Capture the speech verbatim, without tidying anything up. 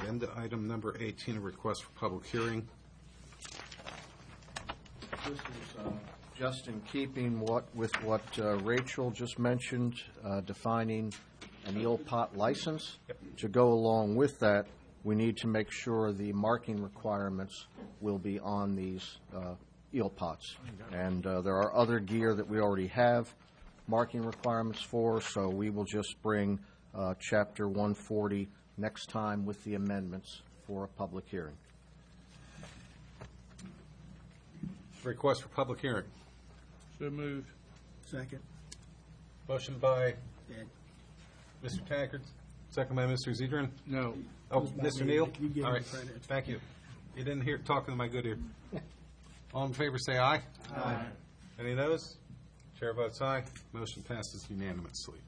Agenda item number eighteen, a request for public hearing. This is uh, just in keeping what with what uh, Rachel just mentioned, uh, defining an eel pot license. Yep. To go along with that, we need to make sure the marking requirements will be on these uh, eel pots. And uh, there are other gear that we already have marking requirements for, so we will just bring uh, Chapter one forty next time with the amendments for a public hearing. Request for public hearing. So moved. Second. Motion by Ed. Mister Taggart, second by Mister Zedrin. No. Oh, Goes by Mister me. Neal? You get All it right, in front of it. thank you. You didn't hear, talking to my good ear. All in favor, say aye. Aye. Any noes? Chair votes aye. Motion passes unanimously.